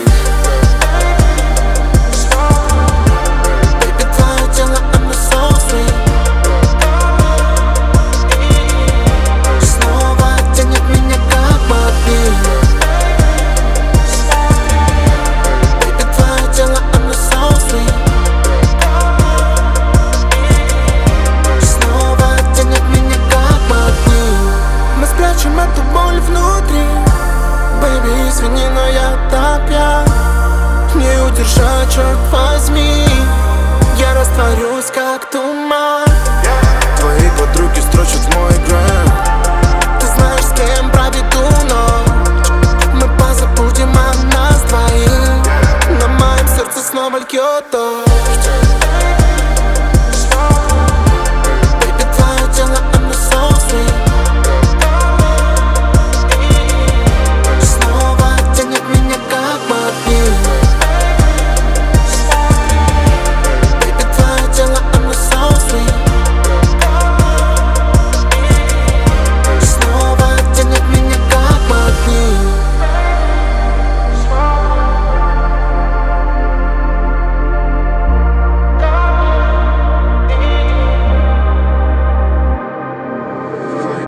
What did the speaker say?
Baby, твое тело, оно so sweet. Снова тянет меня как магнит. Baby, твое тело, оно so sweet. Снова тянет меня как магнит. Мы спрячем эту боль внутри. Baby, извини, но я так пьян. Не удержать, черт возьми. Я растворюсь, как туман. Твои подруги строчат в мой грэм. Ты знаешь, с кем проведу ночь. Мы позабудем о нас двоих. На моем сердце снова льет дождь.